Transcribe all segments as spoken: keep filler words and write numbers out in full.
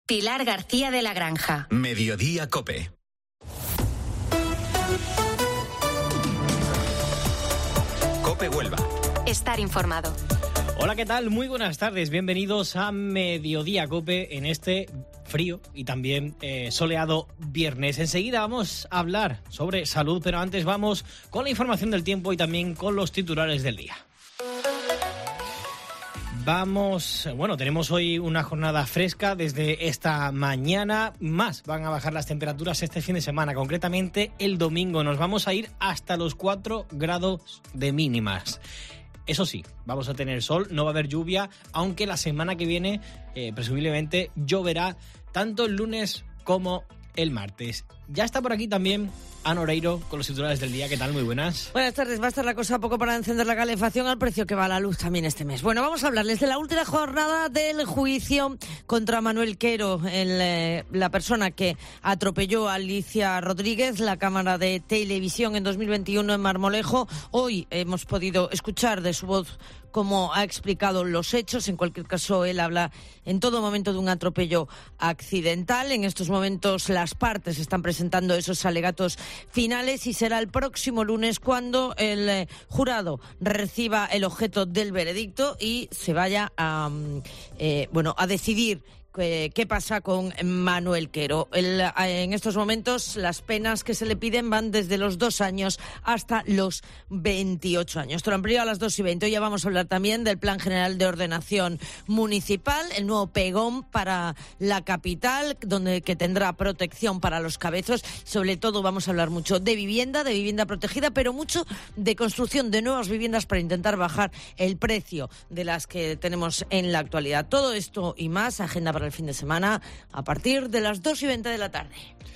Pilar García de la Granja. Mediodía COPE. COPE Huelva. Estar informado. Hola, ¿qué tal? Muy buenas tardes. Bienvenidos a Mediodía COPE en este frío y también eh, soleado viernes. Enseguida vamos a hablar sobre salud, pero antes vamos con la información del tiempo y también con los titulares del día. Vamos, bueno, tenemos hoy una jornada fresca desde esta mañana. Más van a bajar las temperaturas este fin de semana. Concretamente, el domingo nos vamos a ir hasta los cuatro grados de mínimas. Eso sí, vamos a tener sol, no va a haber lluvia, aunque la semana que viene eh, presumiblemente lloverá tanto el lunes como el martes. Ya está por aquí también Ana Oreiro con los titulares del día. ¿Qué tal? Muy buenas. Buenas tardes. Va a estar la cosa poco para encender la calefacción al precio que va la luz también este mes. Bueno, vamos a hablarles de la última jornada del juicio contra Manuel Quero, el, eh, la persona que atropelló a Alicia Rodríguez, la cámara de televisión en dos mil veintiuno en Marmolejo. Hoy hemos podido escuchar de su voz cómo ha explicado los hechos. En cualquier caso, él habla en todo momento de un atropello accidental. En estos momentos las partes están presentando esos alegatos finales y será el próximo lunes cuando el eh, jurado reciba el objeto del veredicto y se vaya a, eh, bueno, a decidir ¿qué pasa con Manuel Quero? El, en estos momentos las penas que se le piden van desde los dos años hasta los veintiocho años. Esto lo amplío a las dos y veinte. Hoy ya vamos a hablar también del Plan General de Ordenación Municipal, el nuevo pegón para la capital, donde que tendrá protección para los cabezos. Sobre todo vamos a hablar mucho de vivienda, de vivienda protegida, pero mucho de construcción de nuevas viviendas para intentar bajar el precio de las que tenemos en la actualidad. Todo esto y más, agenda para el fin de semana a partir de las dos y veinte de la tarde.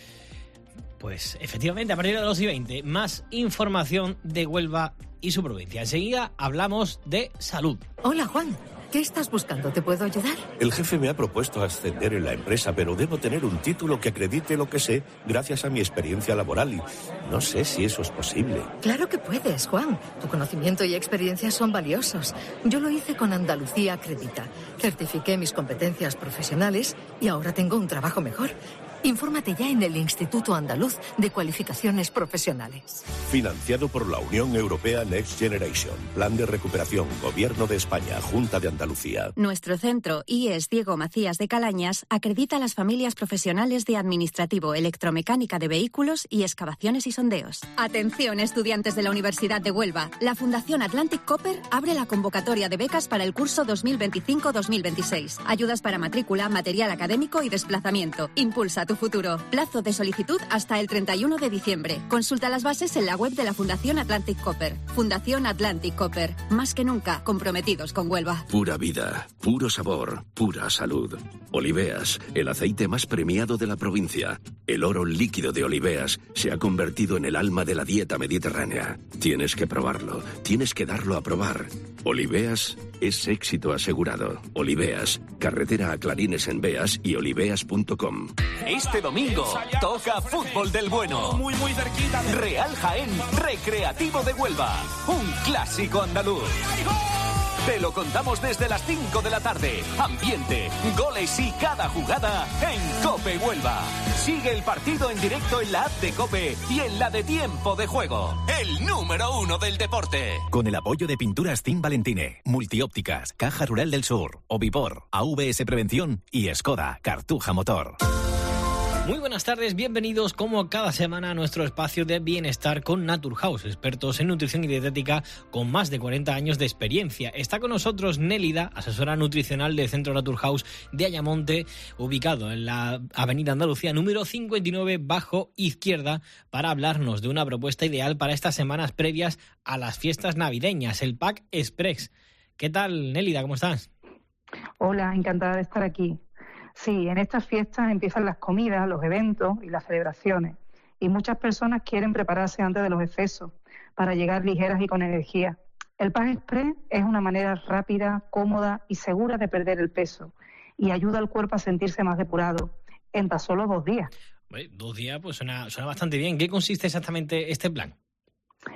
Pues efectivamente, a partir de las dos y veinte, más información de Huelva y su provincia. Enseguida hablamos de salud. Hola, Juan. ¿Qué estás buscando? ¿Te puedo ayudar? El jefe me ha propuesto ascender en la empresa, pero debo tener un título que acredite lo que sé gracias a mi experiencia laboral y no sé si eso es posible. Claro que puedes, Juan. Tu conocimiento y experiencia son valiosos. Yo lo hice con Andalucía Acredita. Certifiqué mis competencias profesionales y ahora tengo un trabajo mejor. Infórmate ya en el Instituto Andaluz de Cualificaciones Profesionales. Financiado por la Unión Europea Next Generation. Plan de recuperación. Gobierno de España. Junta de Andalucía. Nuestro centro, I E S Diego Macías de Calañas, acredita a las familias profesionales de Administrativo, Electromecánica de Vehículos y Excavaciones y Sondeos. Atención, estudiantes de la Universidad de Huelva. La Fundación Atlantic Copper abre la convocatoria de becas para el curso dos mil veinticinco dos mil veintiséis. Ayudas para matrícula, material académico y desplazamiento. Impulsa tu futuro. Plazo de solicitud hasta el treinta y uno de diciembre. Consulta las bases en la web de la Fundación Atlantic Copper. Fundación Atlantic Copper. Más que nunca comprometidos con Huelva. Pura vida, puro sabor, pura salud. Oliveas, el aceite más premiado de la provincia. El oro líquido de Oliveas se ha convertido en el alma de la dieta mediterránea. Tienes que probarlo, tienes que darlo a probar. Oliveas es éxito asegurado. Oliveas, carretera a Clarines en Beas y oliveas punto com. Este domingo toca fútbol del bueno. Muy, muy cerquita. Real Jaén, Recreativo de Huelva. Un clásico andaluz. Te lo contamos desde las cinco de la tarde. Ambiente, goles y cada jugada en COPE Huelva. Sigue el partido en directo en la app de COPE y en la de Tiempo de Juego. El número uno del deporte. Con el apoyo de Pinturas Team Valentine, Multiópticas, Caja Rural del Sur, Ovipor, A V S Prevención y Skoda, Cartuja Motor. Muy buenas tardes, bienvenidos como cada semana a nuestro espacio de bienestar con Naturhaus, expertos en nutrición y dietética con más de cuarenta años de experiencia. Está con nosotros Nélida, asesora nutricional del Centro Naturhaus de Ayamonte, ubicado en la Avenida Andalucía número cincuenta y nueve bajo izquierda, para hablarnos de una propuesta ideal para estas semanas previas a las fiestas navideñas, el Pack Express. ¿Qué tal, Nélida? ¿Cómo estás? Hola, encantada de estar aquí. Sí, en estas fiestas empiezan las comidas, los eventos y las celebraciones. Y muchas personas quieren prepararse antes de los excesos para llegar ligeras y con energía. El Pack Express es una manera rápida, cómoda y segura de perder el peso y ayuda al cuerpo a sentirse más depurado en tan solo dos días. Bueno, dos días pues suena, suena bastante bien. ¿Qué consiste exactamente este plan?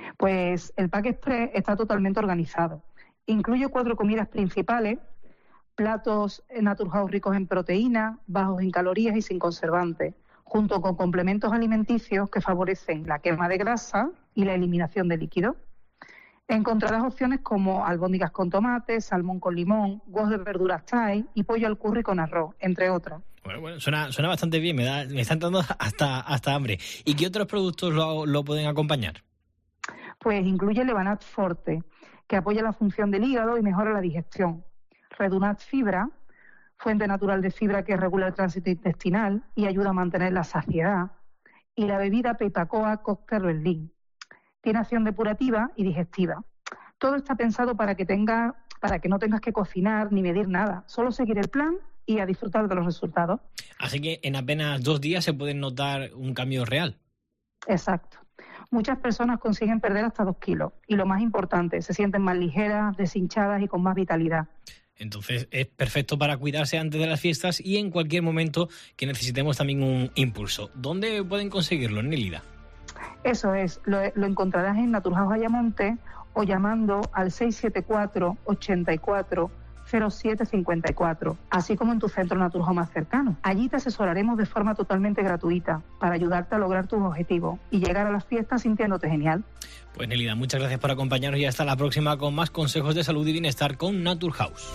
Pues el Pack Express está totalmente organizado. Incluye cuatro comidas principales platos Naturhaus ricos en proteína, bajos en calorías y sin conservantes, junto con complementos alimenticios que favorecen la quema de grasa y la eliminación de líquidos. Encontrarás opciones como albóndigas con tomate, salmón con limón, huevos de verduras Thai y pollo al curry con arroz, entre otros. Bueno, bueno, suena, suena bastante bien, me, da, me están dando hasta, hasta hambre. ¿Y qué otros productos lo, lo pueden acompañar? Pues incluye Levanat Forte, que apoya la función del hígado y mejora la digestión. Redunat Fibra, fuente natural de fibra que regula el tránsito intestinal y ayuda a mantener la saciedad. Y la bebida Peipacoa Cóctel Berlín. Tiene acción depurativa y digestiva. Todo está pensado para que tenga, para que no tengas que cocinar ni medir nada. Solo seguir el plan y a disfrutar de los resultados. Así que en apenas dos días se puede notar un cambio real. Exacto. Muchas personas consiguen perder hasta dos kilos. Y lo más importante, se sienten más ligeras, deshinchadas y con más vitalidad. Entonces es perfecto para cuidarse antes de las fiestas y en cualquier momento que necesitemos también un impulso. ¿Dónde pueden conseguirlo, Nélida? Eso es, lo, lo encontrarás en Naturhaus Ayamonte o llamando al seis siete cuatro, ochenta y cuatro, cero siete cincuenta y cuatro, así como en tu centro Naturhaus más cercano. Allí te asesoraremos de forma totalmente gratuita para ayudarte a lograr tus objetivos y llegar a las fiestas sintiéndote genial. Pues Nélida, muchas gracias por acompañarnos y hasta la próxima con más consejos de salud y bienestar con Naturhaus.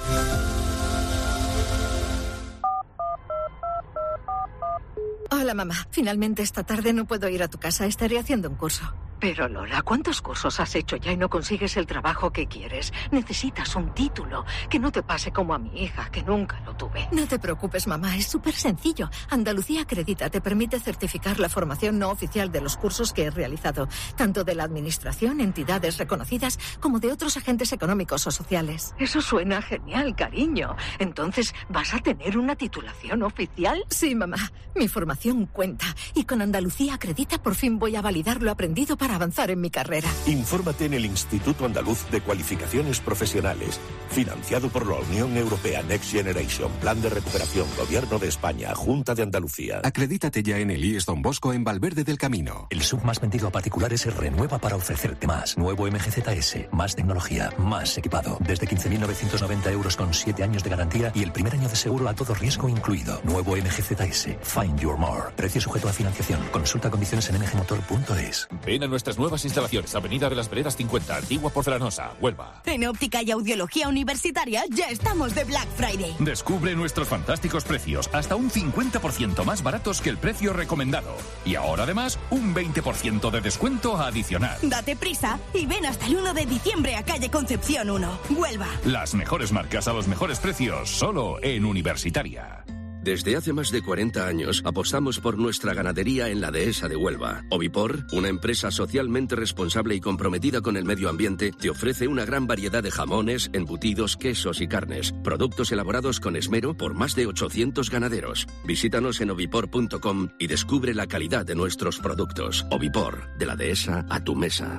Hola, mamá. Finalmente esta tarde no puedo ir a tu casa. Estaré haciendo un curso. Pero, Lola, ¿cuántos cursos has hecho ya y no consigues el trabajo que quieres? Necesitas un título. Que no te pase como a mi hija, que nunca lo tuve. No te preocupes, mamá. Es súper sencillo. Andalucía Acredita te permite certificar la formación no oficial de los cursos que he realizado, tanto de la administración, entidades reconocidas, como de otros agentes económicos o sociales. Eso suena genial, cariño. Entonces, ¿vas a tener una titulación oficial? Sí, mamá. Mi formación cuenta. Y con Andalucía Acredita por fin voy a validar lo aprendido para avanzar en mi carrera. Infórmate en el Instituto Andaluz de Cualificaciones Profesionales, financiado por la Unión Europea Next Generation, Plan de Recuperación, Gobierno de España, Junta de Andalucía. Acredítate ya en el I E S Don Bosco en Valverde del Camino. El sub más vendido a particulares se renueva para ofrecerte más. Nuevo M G Z S, más tecnología, más equipado. Desde quince mil novecientos noventa euros con siete años de garantía y el primer año de seguro a todo riesgo incluido. Nuevo M G Z S, Find Your More. Precio sujeto a financiación. Consulta condiciones en m g motor punto es. Ven a nuestras nuevas instalaciones, Avenida de las Veredas cincuenta, Antigua Porcelanosa, Huelva. En Óptica y Audiología Universitaria ya estamos de Black Friday. Descubre nuestros fantásticos precios, hasta un cincuenta por ciento más baratos que el precio recomendado. Y ahora además, un veinte por ciento de descuento adicional. Date prisa y ven hasta el uno de diciembre a calle Concepción uno, Huelva. Las mejores marcas a los mejores precios, solo en Universitaria. Desde hace más de cuarenta años apostamos por nuestra ganadería en la Dehesa de Huelva. Ovipor, una empresa socialmente responsable y comprometida con el medio ambiente, te ofrece una gran variedad de jamones, embutidos, quesos y carnes. Productos elaborados con esmero por más de ochocientos ganaderos. Visítanos en ovipor punto com y descubre la calidad de nuestros productos. Ovipor, de la Dehesa a tu mesa.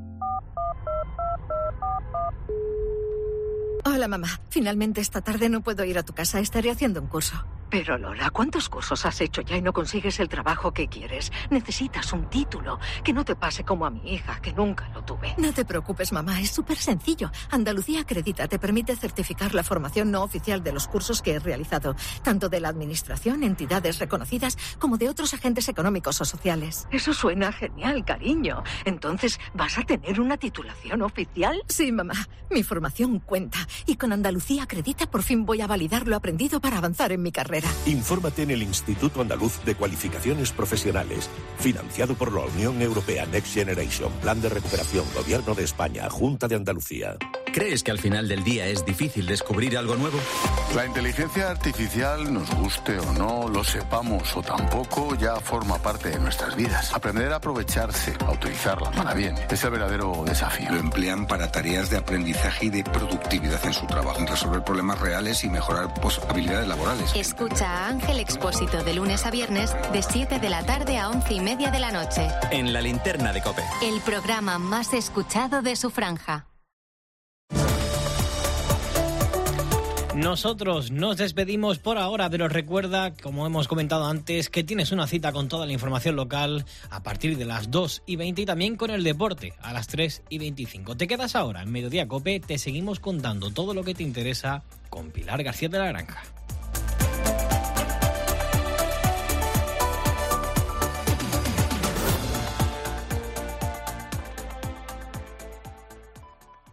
Hola, mamá. Finalmente esta tarde no puedo ir a tu casa. Estaré haciendo un curso. Pero, Lola, ¿cuántos cursos has hecho ya y no consigues el trabajo que quieres? Necesitas un título. Que no te pase como a mi hija, que nunca lo tuve. No te preocupes, mamá. Es súper sencillo. Andalucía Acredita te permite certificar la formación no oficial de los cursos que he realizado, tanto de la administración, entidades reconocidas, como de otros agentes económicos o sociales. Eso suena genial, cariño. Entonces, ¿vas a tener una titulación oficial? Sí, mamá. Mi formación cuenta. Y con Andalucía Acredita por fin voy a validar lo aprendido para avanzar en mi carrera. Infórmate en el Instituto Andaluz de Cualificaciones Profesionales, financiado por la Unión Europea Next Generation, Plan de Recuperación, Gobierno de España, Junta de Andalucía. ¿Crees que al final del día es difícil descubrir algo nuevo? La inteligencia artificial, nos guste o no, lo sepamos o tampoco, ya forma parte de nuestras vidas. Aprender a aprovecharse, a utilizarla para bien, es el verdadero desafío. Lo emplean para tareas de aprendizaje y de productividad en su trabajo, en resolver problemas reales y mejorar pues, habilidades laborales. Escucha a Ángel Expósito de lunes a viernes de siete de la tarde a once y media de la noche. En La Linterna de COPE. El programa más escuchado de su franja. Nosotros nos despedimos por ahora, pero recuerda, como hemos comentado antes, que tienes una cita con toda la información local a partir de las dos y veinte y también con el deporte a las tres y veinticinco. Te quedas ahora en Mediodía Cope, te seguimos contando todo lo que te interesa con Pilar García de la Granja.